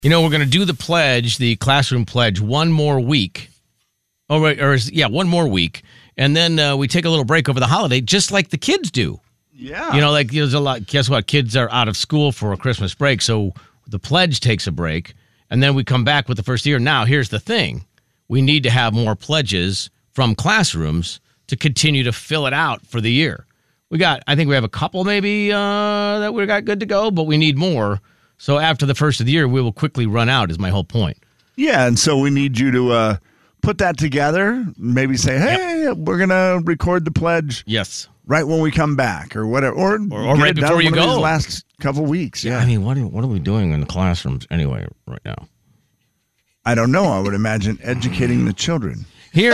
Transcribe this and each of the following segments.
We're going to do the pledge, the classroom pledge, one more week. Oh, right, one more week. And then we take a little break over the holiday, just like the kids do. Yeah. There's a lot. Guess what? Kids are out of school for a Christmas break, so the pledge takes a break, and then we come back with the first year. Now, here's the thing. We need to have more pledges from classrooms to continue to fill it out for the year. I think we have a couple maybe that we got good to go, but we need more. So after the first of the year, we will quickly run out, is my whole point. Yeah, and so we need you to put that together, maybe say, hey, we're going to record the pledge. Yes. Right when we come back or whatever. Or right before you go. These last couple weeks, yeah. I mean, what are we doing in the classrooms anyway right now? I don't know. I would imagine educating the children. Here's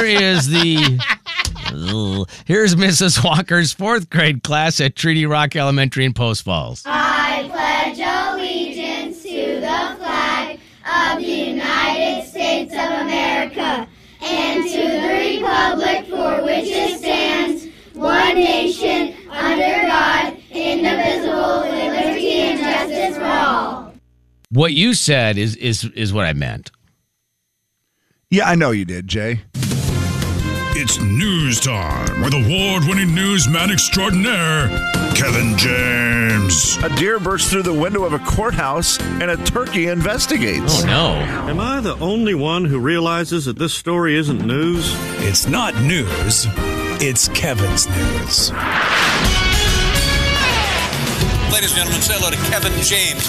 Mrs. Walker's 4th grade class at Treaty Rock Elementary in Post Falls. I pledge allegiance to the flag of the United States of America and to the republic for which it stands, one nation, under God, indivisible, with liberty and justice for all. What you said is what I meant. Yeah, I know you did, Jay. It's news time with award-winning newsman extraordinaire, Kevin James. A deer bursts through the window of a courthouse and a turkey investigates. Oh, no. Am I the only one who realizes that this story isn't news? It's not news. It's Kevin's news. Ladies and gentlemen, say hello to Kevin James.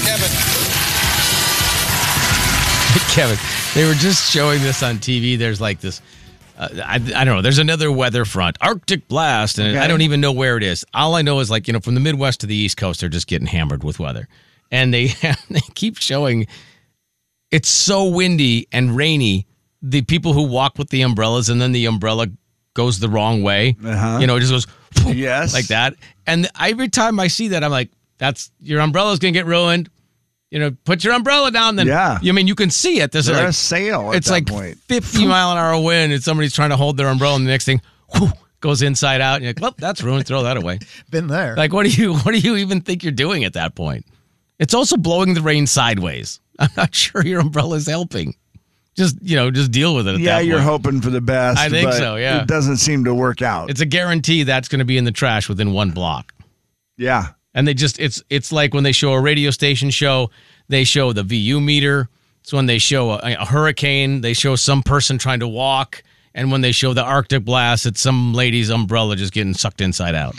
Kevin, they were just showing this on TV. There's like this, I don't know, there's another weather front, Arctic blast, and I don't even know where it is. All I know is from the Midwest to the East Coast, they're just getting hammered with weather. And they keep showing it's so windy and rainy, the people who walk with the umbrellas and then the umbrella goes the wrong way. Uh-huh. It just goes yes. like that. And every time I see that, I'm like, that's your umbrella's going to get ruined. Put your umbrella down. Then, yeah. You can see it. There's a sail. It's like point. 50 mile an hour wind, and somebody's trying to hold their umbrella, and the next thing, goes inside out. And you're like, well, that's ruined. Throw that away. Been there. Like, what do you even think you're doing at that point? It's also blowing the rain sideways. I'm not sure your umbrella is helping. Just deal with it. At that Yeah, you're point. hoping for the best. I think but so. Yeah, it doesn't seem to work out. It's a guarantee that's going to be in the trash within one block. Yeah, and it's like when they show a radio station show. They show the VU meter. So when they show a hurricane, they show some person trying to walk. And when they show the Arctic blast, it's some lady's umbrella just getting sucked inside out.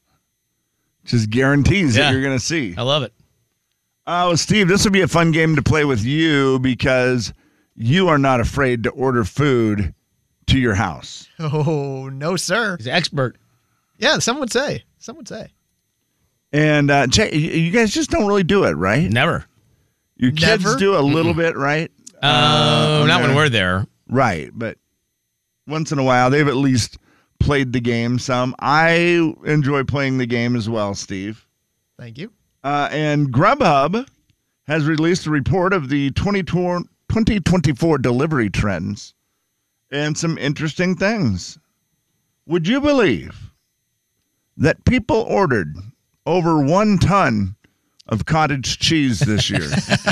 Just guarantees that you're going to see. I love it. Oh, Steve, this would be a fun game to play with you because you are not afraid to order food to your house. Oh, no, sir. He's an expert. Yeah, some would say. And, Jay, you guys just don't really do it, right? Never. Your kids do a little bit, right? Not when we're there. Right, but once in a while, they've at least played the game some. I enjoy playing the game as well, Steve. Thank you. And Grubhub has released a report of the 2024 delivery trends and some interesting things. Would you believe that people ordered over 1 ton of cottage cheese this year?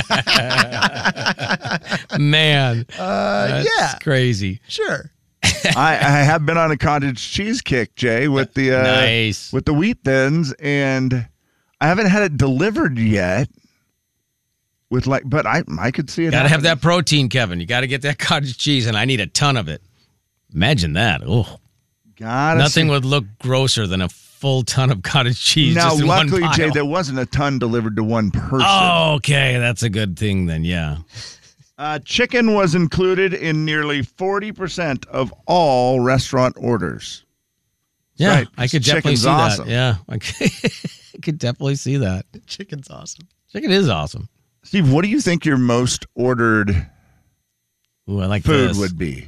Man, that's crazy. Sure. I have been on a cottage cheese kick, Jay, with the nice. with the wheat thins, and I haven't had it delivered yet. But I could see it. Got to have that protein, Kevin. You got to get that cottage cheese, and I need a ton of it. Imagine that. Oh, nothing would look grosser than a full ton of cottage cheese. Now, just in luckily, one pile. Jay, there wasn't a ton delivered to one person. Oh, okay, that's a good thing then. Yeah. Chicken was included in nearly 40% of all restaurant orders. Yeah, right. I could definitely Chicken's see awesome. that. Yeah, I could definitely see that. Chicken's awesome. Chicken is awesome. Steve, what do you think your most ordered Ooh, I like food this. would be?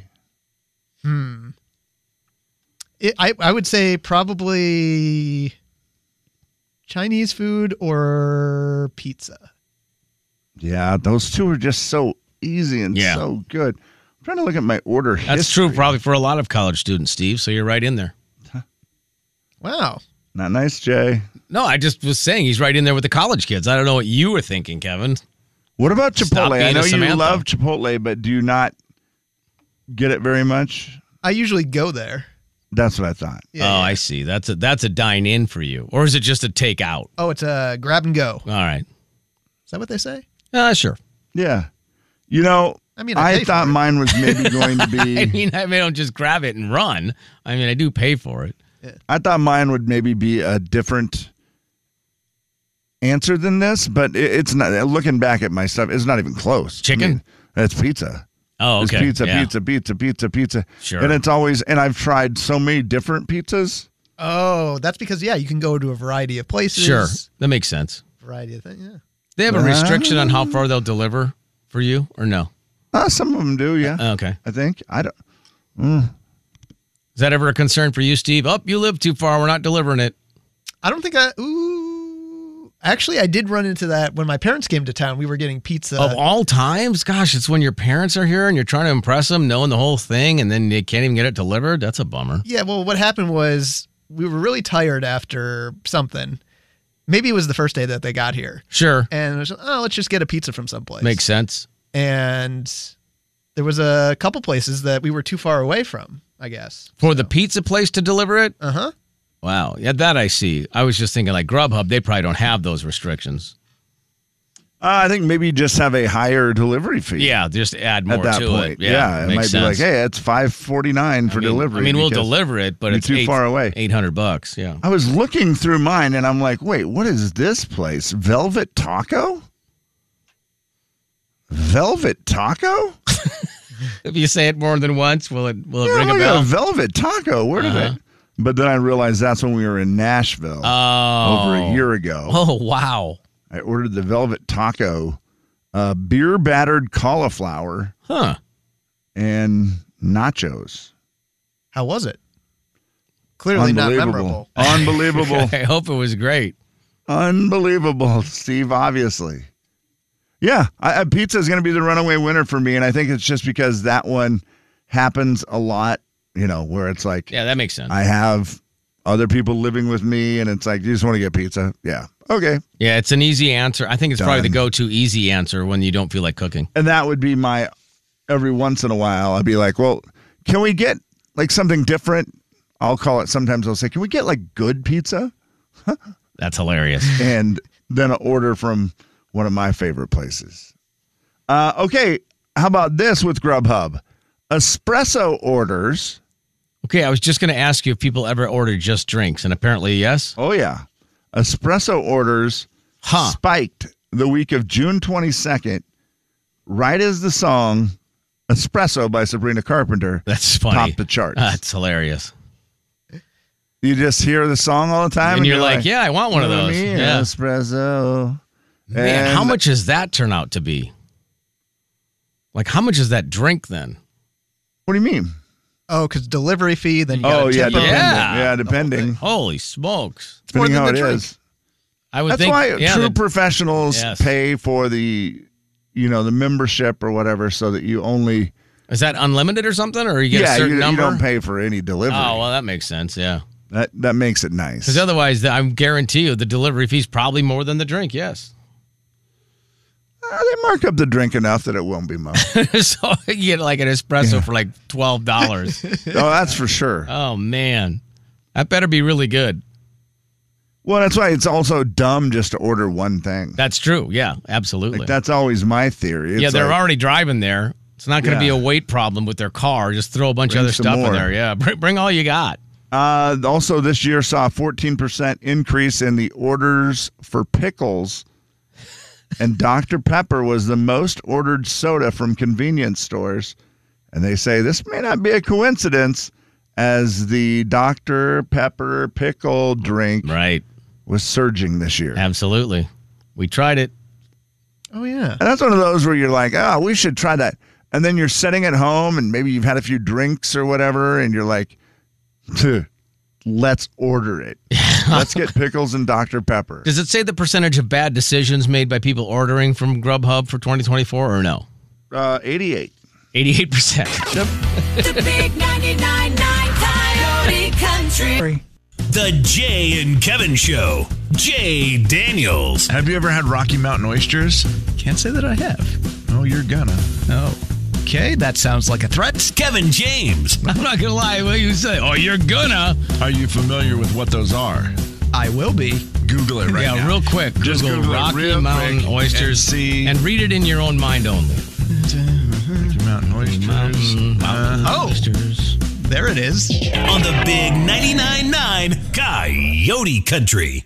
I would say probably Chinese food or pizza. Yeah, those two are just so easy and so good. I'm trying to look at my order history. That's true probably for a lot of college students, Steve, so you're right in there. Wow. Not nice, Jay. No, I just was saying he's right in there with the college kids. I don't know what you were thinking, Kevin. What about Stop Chipotle? being I a know you Samantha. love Chipotle, but do you not get it very much? I usually go there. That's what I thought. Yeah, I see. That's a dine-in for you. Or is it just a takeout? Oh, it's a grab and go. All right. Is that what they say? Sure. Yeah. You know, I mean, I pay thought for it. mine was maybe going to be. I don't just grab it and run. I mean, I do pay for it. I thought mine would maybe be a different answer than this, but it's not. Looking back at my stuff, it's not even close. Chicken? I mean, it's pizza. Oh, okay. It's pizza. Sure. And it's always, and I've tried so many different pizzas. Oh, that's because, you can go to a variety of places. Sure. That makes sense. Variety of things, yeah. They have a restriction on how far they'll deliver for you, or no? Some of them do, yeah. Okay. I think. I don't. Is that ever a concern for you, Steve? Oh, you live too far. We're not delivering it. I don't think Actually, I did run into that when my parents came to town. We were getting pizza. Of all times? Gosh, it's when your parents are here and you're trying to impress them, knowing the whole thing, and then they can't even get it delivered. That's a bummer. Yeah, well, what happened was we were really tired after something. Maybe it was the first day that they got here. Sure. And it was, let's just get a pizza from someplace. Makes sense. And there was a couple places that we were too far away from, I guess. For the pizza place to deliver it? Uh-huh. Wow. Yeah, that I see. I was just thinking like Grubhub, they probably don't have those restrictions. I think maybe you just have a higher delivery fee. Yeah, just add more at that to point. it. Yeah, it might makes be like, sense. hey, it's $5.49 for delivery. I mean, we'll because deliver it, but you're it's too far away. $800. Yeah. I was looking through mine and I'm like, wait, what is this place? Velvet Taco? Velvet Taco? If you say it more than once, will it ring a look bell? at Velvet Taco. Where did it? But then I realized that's when we were in Nashville over a year ago. Oh, wow. I ordered the Velvet Taco, beer battered cauliflower, and nachos. How was it? Clearly not memorable. Unbelievable. I hope it was great. Unbelievable, Steve, obviously. Yeah, pizza is going to be the runaway winner for me, and I think it's just because that one happens a lot, where it's like, Yeah, that makes sense. I have other people living with me, and it's like, you just want to get pizza? Yeah, okay. Yeah, it's an easy answer. I think it's probably the Done. go-to easy answer when you don't feel like cooking. And that would be my, every once in a while, I'd be like, well, can we get like something different? I'll call it, sometimes I'll say, can we get like good pizza? That's hilarious. And then an order from one of my favorite places. Okay, how about this with Grubhub? Espresso orders. Okay, I was just going to ask you if people ever order just drinks, and apparently yes. Oh, yeah. Espresso orders spiked the week of June 22nd, right as the song Espresso by Sabrina Carpenter That's funny. topped the charts. That's hilarious. You just hear the song all the time. And you're like, yeah, I want one of "Give those. me an Yeah. espresso. Man, And how much does that turn out to be? Like, how much is that drink then? What do you mean? Oh, because delivery fee, then you got to yeah, tip 'em. depending. Yeah. Yeah, depending. Holy smokes. Depending more how than it the drink. is. I would That's think. why yeah, true professionals Yes. pay for the membership or whatever, so that you only Is that unlimited or something? Or you get a certain you number? don't pay for any delivery. Oh, well, that makes sense. Yeah. That makes it nice. Because otherwise, I guarantee you the delivery fee's probably more than the drink. Yes. They mark up the drink enough that it won't be much. So you get like an espresso for like $12. Oh, that's for sure. Oh, man. That better be really good. Well, that's why it's also dumb just to order one thing. That's true. Yeah, absolutely. Like, that's always my theory. It's yeah, they're like, already driving there. It's not going to be Yeah. a weight problem with their car. Just throw a bunch of Bring other some stuff in more. there. Yeah, bring all you got. Also, this year saw a 14% increase in the orders for pickles. And Dr. Pepper was the most ordered soda from convenience stores. And they say this may not be a coincidence, as the Dr. Pepper pickle drink Right. was surging this year. Absolutely. We tried it. Oh, yeah. And that's one of those where you're like, oh, we should try that. And then you're sitting at home and maybe you've had a few drinks or whatever, and you're like, let's order it. Let's get pickles and Dr. Pepper. Does it say the percentage of bad decisions made by people ordering from Grubhub for 2024 or no? 88. 88%. The big 99.9 Coyote Country. The Jay and Kevin Show. Jay Daniels. Have you ever had Rocky Mountain oysters? Can't say that I have. Oh, you're gonna. Oh. Okay, that sounds like a threat. Kevin James. I'm not gonna lie. What you say? Oh, you're gonna. Are you familiar with what those are? I will be. Google it right now. Yeah, real quick. Just Google Google it Rocky real Mountain quick oysters and see. and read it in your own mind only. Rocky Mountain oysters. Mountain Oh. oysters. There it is. On the big 99.9 Coyote Country.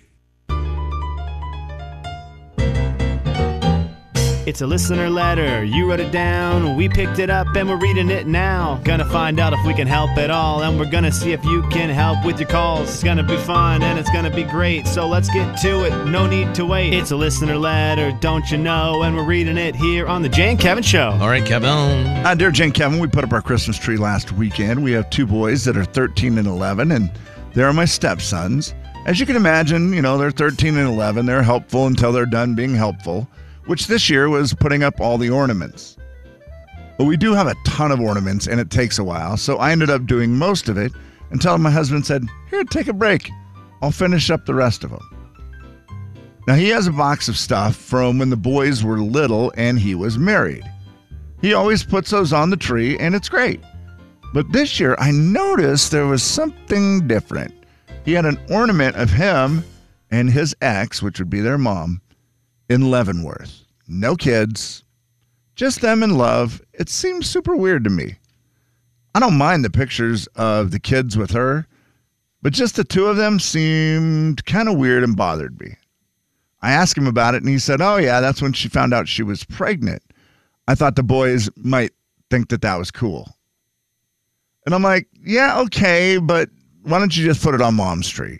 It's a listener letter. You wrote it down. We picked it up and we're reading it now. Gonna find out if we can help at all. And we're gonna see if you can help with your calls. It's gonna be fun and it's gonna be great. So let's get to it. No need to wait. It's a listener letter, don't you know? And we're reading it here on the Jay and Kevin Show. All right, Kevin. Dear Jane Kevin, we put up our Christmas tree last weekend. We have 2 boys that are 13 and 11, and they're my stepsons. As you can imagine, they're 13 and 11. They're helpful until they're done being helpful, which this year was putting up all the ornaments. But we do have a ton of ornaments, and it takes a while, so I ended up doing most of it until my husband said, "Here, take a break. I'll finish up the rest of them." Now, he has a box of stuff from when the boys were little and he was married. He always puts those on the tree, and it's great. But this year, I noticed there was something different. He had an ornament of him and his ex, which would be their mom, in Leavenworth. No kids, just them in love. It seems super weird to me. I don't mind the pictures of the kids with her, but just the 2 of them seemed kind of weird and bothered me. I asked him about it, and he said, "Oh, yeah, that's when she found out she was pregnant." I thought the boys might think that was cool. And I'm like, yeah, okay, but why don't you just put it on Mom's tree?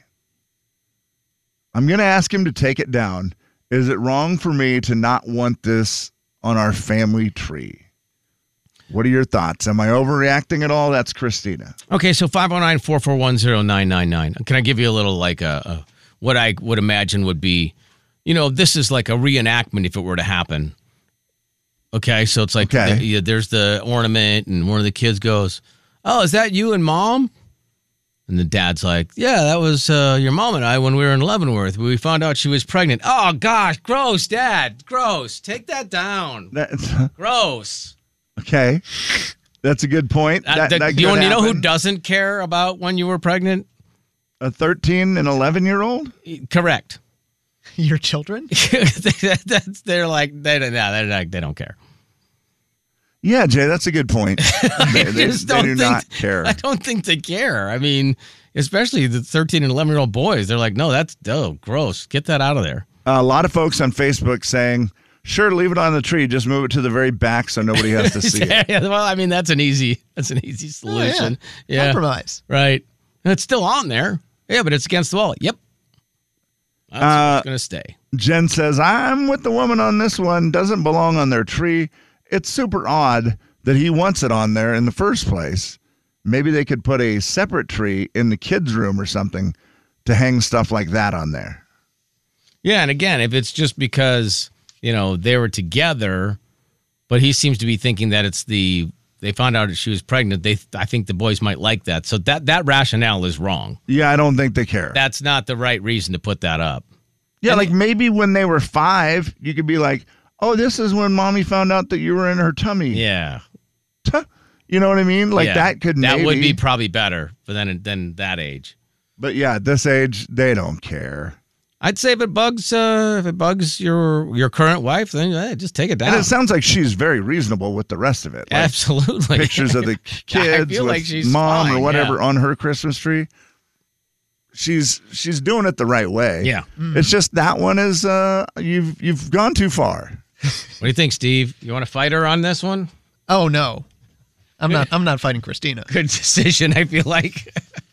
I'm going to ask him to take it down. Is it wrong for me to not want this on our family tree? What are your thoughts? Am I overreacting at all? That's Christina. Okay, so 509-441-0999. Can I give you a little what I would imagine would be, this is like a reenactment if it were to happen. Okay, so it's like there's the ornament and one of the kids goes, "Oh, is that you and Mom?" And the dad's like, "Yeah, that was your mom and I when we were in Leavenworth. We found out she was pregnant." "Oh, gosh, gross, Dad. Gross. Take that down. Gross." Okay. That's a good point. You know who doesn't care about when you were pregnant? A 13 and 11-year-old? Correct. Your children? They're like, they don't care. Yeah, Jay, that's a good point. They do not care. I don't think they care. I mean, especially the 13 and 11-year-old boys. They're like, no, that's gross. Get that out of there. A lot of folks on Facebook saying, sure, leave it on the tree. Just move it to the very back so nobody has to see it. Yeah, well, I mean, that's an easy solution. Oh, yeah. Compromise. Right. And it's still on there. Yeah, but it's against the wall. Yep. That's going to stay. Jen says, I'm with the woman on this one. Doesn't belong on their tree. It's super odd that he wants it on there in the first place. Maybe they could put a separate tree in the kids' room or something to hang stuff like that on there. Yeah, and again, if it's just because, they were together, but he seems to be thinking that they found out that she was pregnant. I think the boys might like that. So that rationale is wrong. Yeah, I don't think they care. That's not the right reason to put that up. Yeah, maybe when they were 5, you could be like, oh, this is when Mommy found out that you were in her tummy. Yeah. You know what I mean? That could maybe. That would be probably better than that age. But yeah, at this age, they don't care. I'd say if it bugs your current wife, then just take it down. And it sounds like she's very reasonable with the rest of it. Absolutely. Pictures of the kids with Mom or whatever on her Christmas tree. She's doing it the right way. Yeah. Mm-hmm. It's just that one is you've gone too far. What do you think, Steve? You want to fight her on this one? Oh no. I'm not fighting Christina. Good decision, I feel like.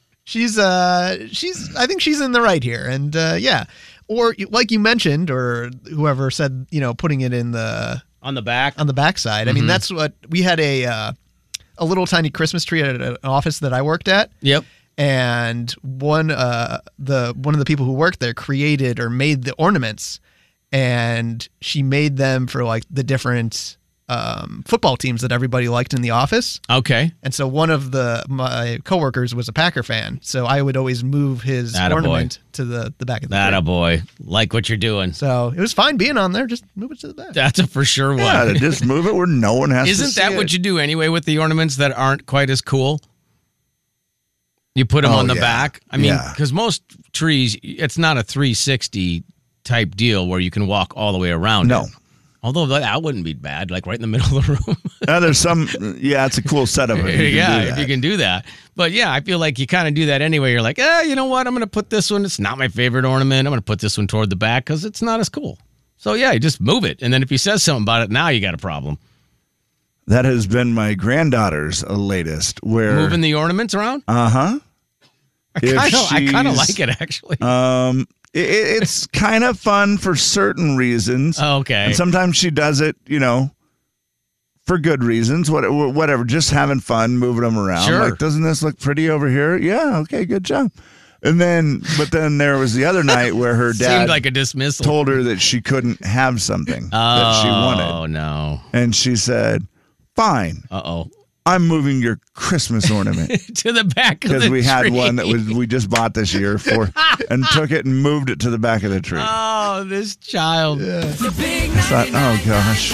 I think she's in the right here. And yeah. Or like you mentioned, or whoever said, putting it on the back side. Mm-hmm. I mean, that's what we had a little tiny Christmas tree at an office that I worked at. Yep. And one of the people who worked there created or made the ornaments, and she made them for like the different football teams that everybody liked in the office. Okay. And so one of my coworkers was a Packer fan, so I would always move his ornament to the back of the tree. Attaboy. Like what you're doing. So it was fine being on there. Just move it to the back. That's a for sure one. Yeah, just move it where no one has to see Isn't that what it. you do anyway with the ornaments that aren't quite as cool? You put them on the back. I mean, because most trees, it's not a 360 type deal where you can walk all the way around. No. It. Although that wouldn't be bad, like right in the middle of the room. There's some, it's a cool setup. If you can do that. But yeah, I feel like you kind of do that anyway. You're like, you know what? I'm going to put this one. It's not my favorite ornament. I'm going to put this one toward the back because it's not as cool. So yeah, you just move it. And then if he says something about it, now you got a problem. That has been my granddaughter's latest. Where moving the ornaments around? Uh-huh. I kind of like it, actually. It's kind of fun for certain reasons. Okay. And sometimes she does it, for good reasons. Whatever. Just having fun, moving them around. Sure. Like, doesn't this look pretty over here? Yeah. Okay. Good job. But then there was the other night where her dad seemed like a dismissal. Told her that she couldn't have something that she wanted. Oh, no. And she said, fine. Uh-oh. I'm moving your Christmas ornament to the back of the tree. Because we had one that we just bought this year and took it and moved it to the back of the tree. Oh, this child. Yeah. I thought, oh, gosh.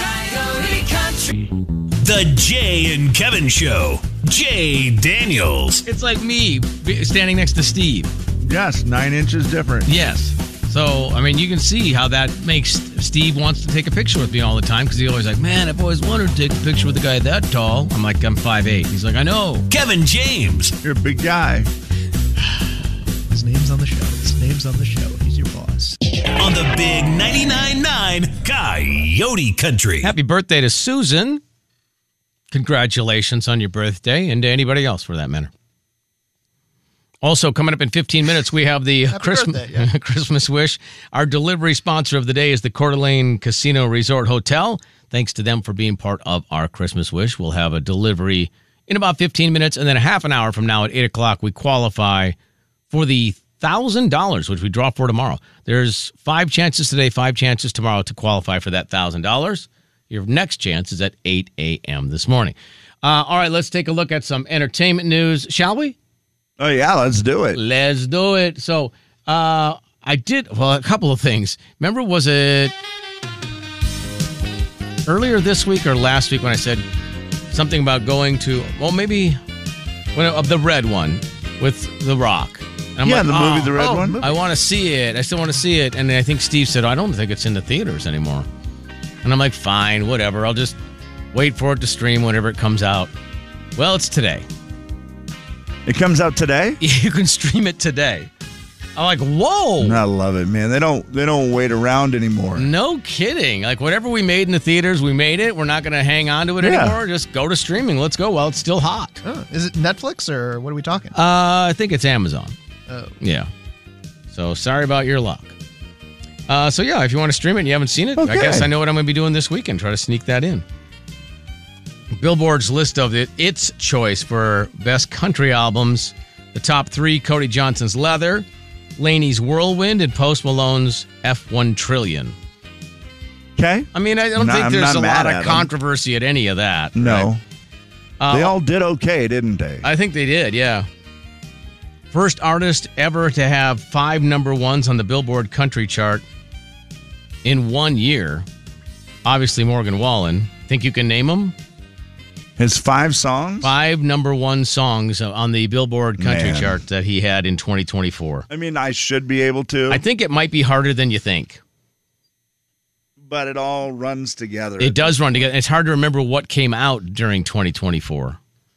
The Jay and Kevin Show. Jay Daniels. It's like me standing next to Steve. Yes, 9 inches different. Yes. So, I mean, you can see how that makes Steve wants to take a picture with me all the time because he's always like, man, I've always wanted to take a picture with a guy that tall. I'm like, I'm 5'8". He's like, I know. Kevin James. You're a big guy. His name's on the show. He's your boss. On the big 99.9 Coyote Country. Happy birthday to Susan. Congratulations on your birthday and to anybody else for that matter. Also, coming up in 15 minutes, we have the Christmas Wish. Our delivery sponsor of the day is the Coeur d'Alene Casino Resort Hotel. Thanks to them for being part of our Christmas Wish. We'll have a delivery in about 15 minutes, and then a half an hour from now at 8 o'clock, we qualify for the $1,000, which we draw for tomorrow. There's 5 chances today, 5 chances tomorrow to qualify for that $1,000. Your next chance is at 8 a.m. this morning. All right, let's take a look at some entertainment news, shall we? Oh, yeah, let's do it. Let's do it. So, a couple of things. Remember, was it earlier this week or last week when I said something about going to, maybe the red one with The Rock? And I'm like, the movie The Red One. I want to see it. I still want to see it. And I think Steve said, I don't think it's in the theaters anymore. And I'm like, fine, whatever. I'll just wait for it to stream whenever it comes out. Well, it's today. It comes out today? You can stream it today. I'm like, whoa. I love it, man. They don't wait around anymore. No kidding. Like, whatever we made in the theaters, we made it. We're not going to hang on to it anymore. Just go to streaming. Let's go while it's still hot. Oh, is it Netflix or what are we talking? I think it's Amazon. Oh. Yeah. So, sorry about your luck. If you want to stream it and you haven't seen it, okay. I guess I know what I'm going to be doing this weekend. Try to sneak that in. Billboard's list of its choice for best country albums. The top 3, Cody Johnson's Leather, Laney's Whirlwind, and Post Malone's F1 Trillion. Okay. I mean, I don't think there's a lot of controversy at any of that. No. Right? They all did okay, didn't they? I think they did, yeah. First artist ever to have 5 number ones on the Billboard country chart in 1 year. Obviously, Morgan Wallen. Think you can name them? His 5 songs? 5 number 1 songs on the Billboard country chart that he had in 2024. I mean, I should be able to. I think it might be harder than you think. But it all runs together. It does run together. It's hard to remember what came out during 2024.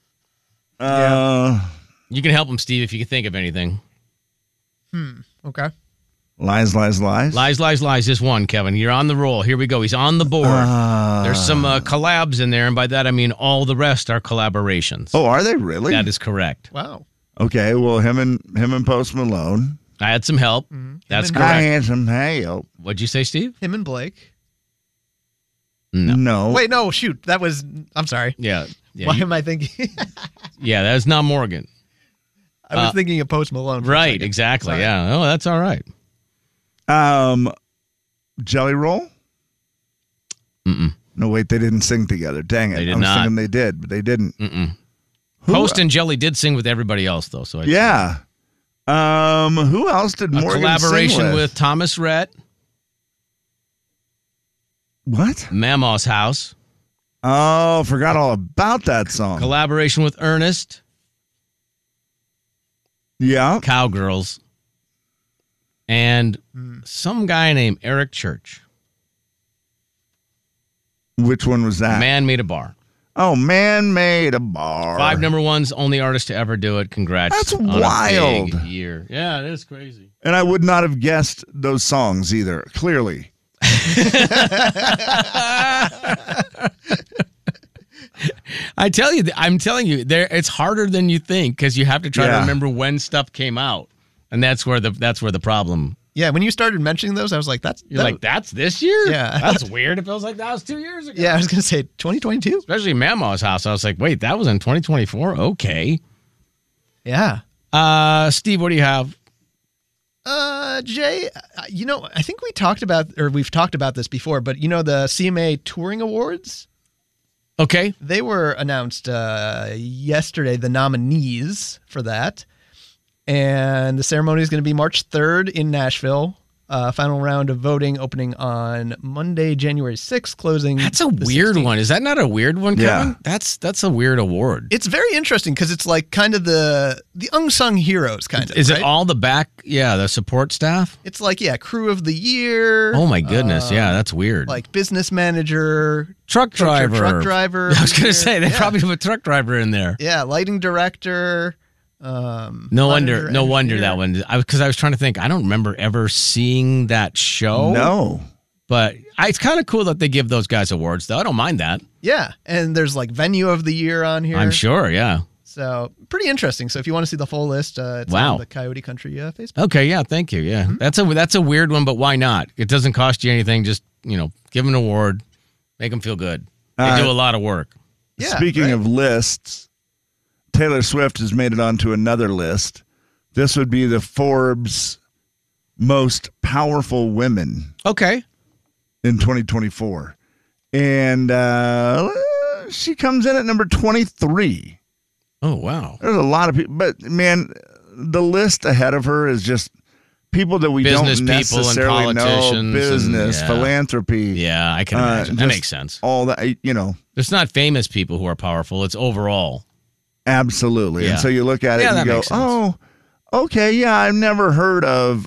You can help him, Steve, if you can think of anything. Okay. Lies, Lies, Lies? Lies, Lies, Lies is one, Kevin. You're on the roll. Here we go. He's on the board. There's some collabs in there, and by that I mean all the rest are collaborations. Oh, are they really? That is correct. Wow. Okay, well, him and Post Malone. I had some help. That's correct. I had some help. What'd you say, Steve? Him and Blake. No. Wait, no, shoot. That was, I'm sorry. Yeah. Why am I thinking? Yeah, that's not Morgan. I was thinking of Post Malone. Right, exactly. Sorry. Yeah. Oh, that's all right. Jelly Roll? No, wait, they didn't sing together. Dang it. They did I was not. thinking they did, but they didn't. Post and Jelly did sing with everybody else, though. So yeah. Who else did a Morgan collaboration sing with Thomas Rhett. What? Mama's House. Oh, forgot all about that song. Collaboration with Ernest. Yeah. Cowgirls. And some guy named Eric Church. Which one was that? Man Made a Bar. Oh, Man Made a Bar. 5 number ones, only artist to ever do it. Congrats. That's on wild. A big year. Yeah, it is crazy. And I would not have guessed those songs either, clearly. I'm telling you, it's harder than you think because you have to try to remember when stuff came out. And that's where the problem. Yeah, when you started mentioning those, I was like, that's this year? Yeah. That's weird. It feels like that was 2 years ago. Yeah, I was going to say 2022. Especially Mama's House. I was like, wait, that was in 2024? Okay. Yeah. Steve, what do you have? Jay, I think we've talked about this before, but the CMA Touring Awards? Okay. They were announced yesterday, the nominees for that. And the ceremony is going to be March 3rd in Nashville. Final round of voting opening on Monday, January 6th, closing. That's a weird 16th. One. Is that not a weird one, Kevin? Yeah. That's a weird award. It's very interesting because it's like kind of the unsung heroes kind of. Is it all the support staff? It's like, crew of the year. Oh my goodness. That's weird. Like business manager. Truck driver. I was going to say, they probably have a truck driver in there. Yeah, lighting director. No wonder that one. Because I was trying to think. I don't remember ever seeing that show. No, but it's kind of cool that they give those guys awards, though. I don't mind that. Yeah, and there's like venue of the year on here. I'm sure. Yeah. So pretty interesting. So if you want to see the full list, it's on the Coyote Country Facebook. Okay. Yeah. Thank you. Yeah. Mm-hmm. That's a weird one, but why not? It doesn't cost you anything. Just give them an award, make them feel good. They do a lot of work. Yeah. Speaking of lists. Taylor Swift has made it onto another list. This would be the Forbes most powerful women. Okay. In 2024. And she comes in at number 23. Oh, wow. There's a lot of people. But, man, the list ahead of her is just people that we don't necessarily know. Business, philanthropy. Yeah, I can imagine. That makes sense. All that, It's not famous people who are powerful. It's overall. Absolutely. Yeah. And so you look at it and you go, oh, okay, yeah, I've never heard of,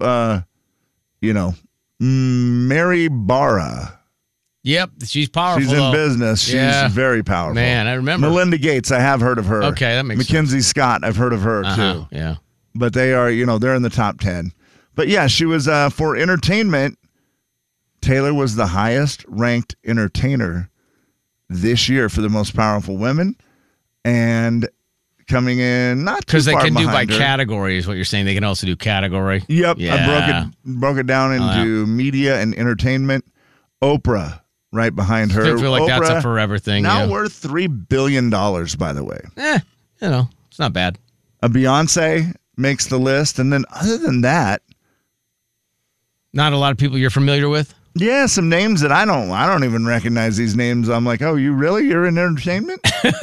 Mary Barra. Yep, she's powerful. She's in business. She's very powerful. Man, I remember. Melinda Gates, I have heard of her. Okay, that makes Mackenzie sense. Scott, I've heard of her too. Yeah. But they are, they're in the top 10. But yeah, she was, for entertainment, Taylor was the highest ranked entertainer this year for the most powerful women. And coming in not too far because they can do by her. Category is what you're saying. They can also do category. Yep, yeah. I broke it down into media and entertainment. Oprah right behind her. I feel like Oprah, that's a forever thing. Now worth $3 billion, by the way. It's not bad. A Beyonce makes the list, and then other than that, not a lot of people you're familiar with. Yeah, some names that I don't even recognize these names. I'm like, oh, you're in entertainment?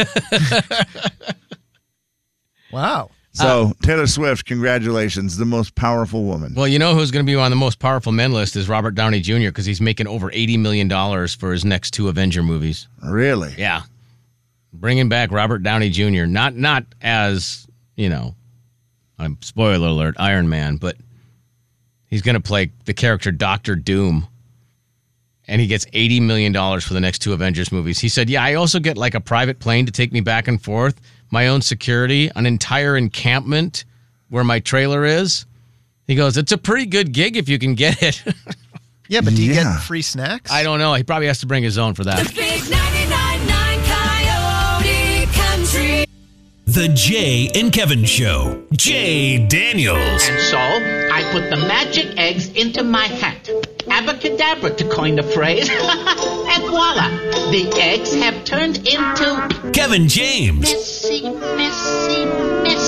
Wow. So Taylor Swift, congratulations, the most powerful woman. Well, who's going to be on the most powerful men list is Robert Downey Jr. because he's making over $80 million for his next 2 Avenger movies. Really? Yeah. Bringing back Robert Downey Jr. Not as, spoiler alert, Iron Man, but he's going to play the character Dr. Doom. And he gets $80 million for the next 2 Avengers movies. He said, I also get like a private plane to take me back and forth, my own security, an entire encampment where my trailer is. He goes, it's a pretty good gig if you can get it. Yeah, but do you get free snacks? I don't know. He probably has to bring his own for that. The big 99.9 Coyote Country. The Jay and Kevin Show. Jay Daniels. And so I put the magic eggs into my hat. Abracadabra, to coin the phrase. And voila, the eggs have turned into Kevin James. Messy.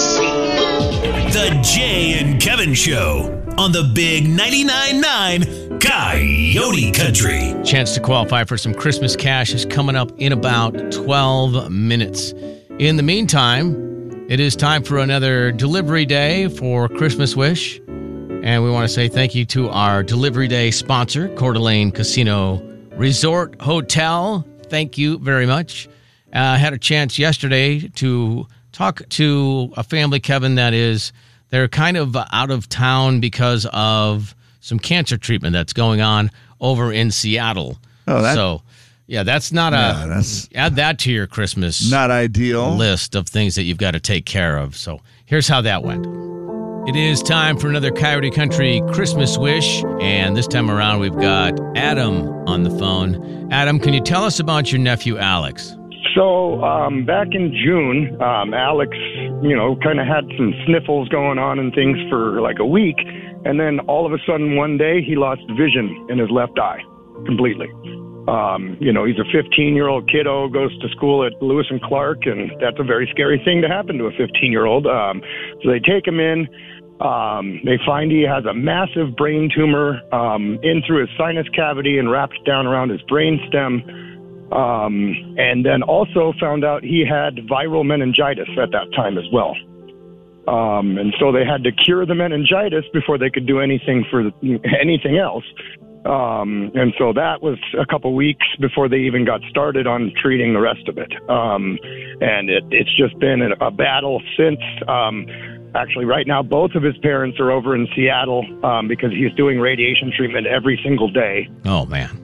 The Jay and Kevin Show on the big 99.9 Coyote Country. Chance to qualify for some Christmas cash is coming up in about 12 minutes. In the meantime, it is time for another delivery day for Christmas Wish. And we want to say thank you to our delivery day sponsor, Coeur d'Alene Casino Resort Hotel. Thank you very much. I had a chance yesterday to talk to a family, Kevin, they're kind of out of town because of some cancer treatment that's going on over in Seattle. That's not add that to your Christmas not ideal list of things that you've got to take care of. So here's how that went. It is time for another Coyote Country Christmas Wish, and this time around we've got Adam on the phone. Adam, can you tell us about your nephew Alex? So back in June, Alex, kind of had some sniffles going on and things for like a week, and then all of a sudden one day he lost vision in his left eye completely. He's a 15-year-old kiddo, goes to school at Lewis and Clark, and that's a very scary thing to happen to a 15-year-old. So they take him in. They find he has a massive brain tumor in through his sinus cavity and wrapped down around his brainstem. And then also found out he had viral meningitis at that time as well. And so they had to cure the meningitis before they could do anything for anything else. And so that was a couple weeks before they even got started on treating the rest of it. And it's just been a battle since. Actually, right now, both of his parents are over in Seattle because he's doing radiation treatment every single day. Oh, man.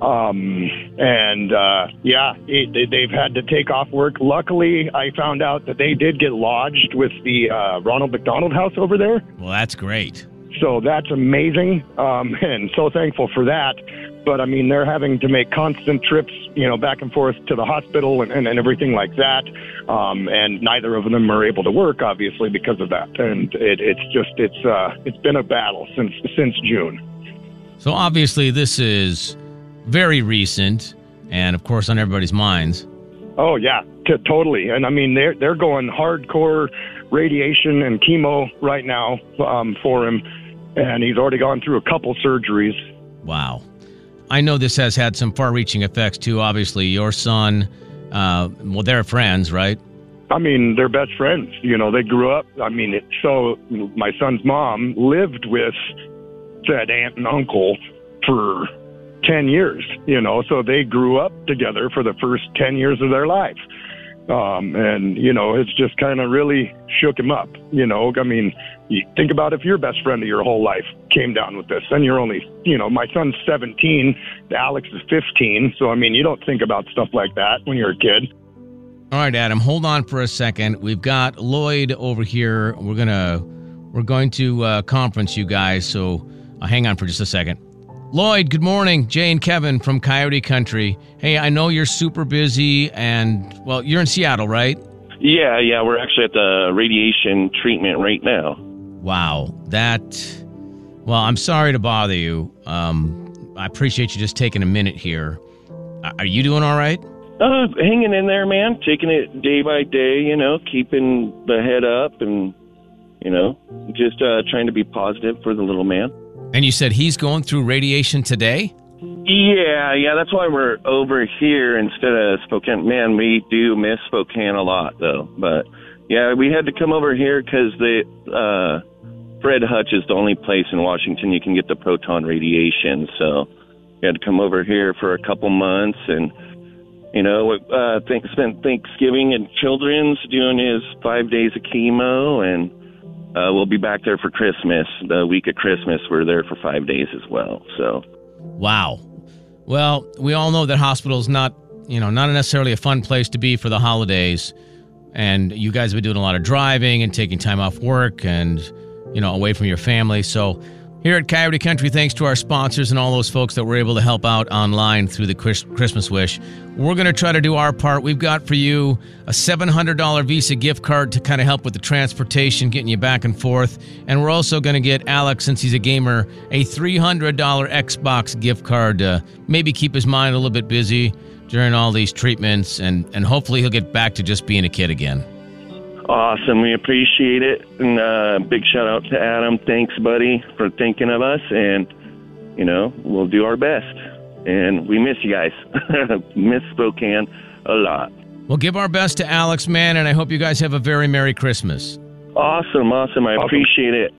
They've had to take off work. Luckily, I found out that they did get lodged with the Ronald McDonald House over there. Well, that's great. So that's amazing, and so thankful for that. But, they're having to make constant trips, back and forth to the hospital and everything like that. And neither of them are able to work, obviously, because of that. And it's been a battle since June. So obviously this is very recent and, of course, on everybody's minds. Oh, yeah, totally. And, they're going hardcore radiation and chemo right now for him. And he's already gone through a couple surgeries. Wow. I know this has had some far-reaching effects, too. Obviously, your son, they're friends, right? They're best friends. They grew up. So my son's mom lived with said aunt and uncle for 10 years, so they grew up together for the first 10 years of their life. It's just kind of really shook him up, you think about if your best friend of your whole life came down with this, and you're only, my son's 17, Alex is 15. So, you don't think about stuff like that when you're a kid. All right, Adam, hold on for a second. We've got Lloyd over here. We're going to conference you guys. So hang on for just a second. Lloyd, good morning. Jay and Kevin from Coyote Country. Hey, I know you're super busy and, you're in Seattle, right? Yeah, we're actually at the radiation treatment right now. Wow, I'm sorry to bother you. I appreciate you just taking a minute here. Are you doing all right? Hanging in there, man. Taking it day by day, keeping the head up and, just trying to be positive for the little man. And you said he's going through radiation today? Yeah, that's why we're over here instead of Spokane. Man, we do miss Spokane a lot, though. But, yeah, we had to come over here because Fred Hutch is the only place in Washington you can get the proton radiation. So we had to come over here for a couple months and, spent Thanksgiving at Children's doing his 5 days of chemo, and we'll be back there for Christmas. The week of Christmas, we're there for 5 days as well. So, wow. Well, we all know that hospital's not necessarily a fun place to be for the holidays. And you guys have been doing a lot of driving and taking time off work and, away from your family. So here at Coyote Country, thanks to our sponsors and all those folks that were able to help out online through the Christmas Wish, we're going to try to do our part. We've got for you a $700 Visa gift card to kind of help with the transportation, getting you back and forth. And we're also going to get Alex, since he's a gamer, a $300 Xbox gift card to maybe keep his mind a little bit busy during all these treatments. And hopefully he'll get back to just being a kid again. Awesome. We appreciate it. And big shout out to Adam. Thanks, buddy, for thinking of us. And we'll do our best. And we miss you guys. Miss Spokane a lot. We'll give our best to Alex, man, and I hope you guys have a very Merry Christmas. Awesome. I appreciate it.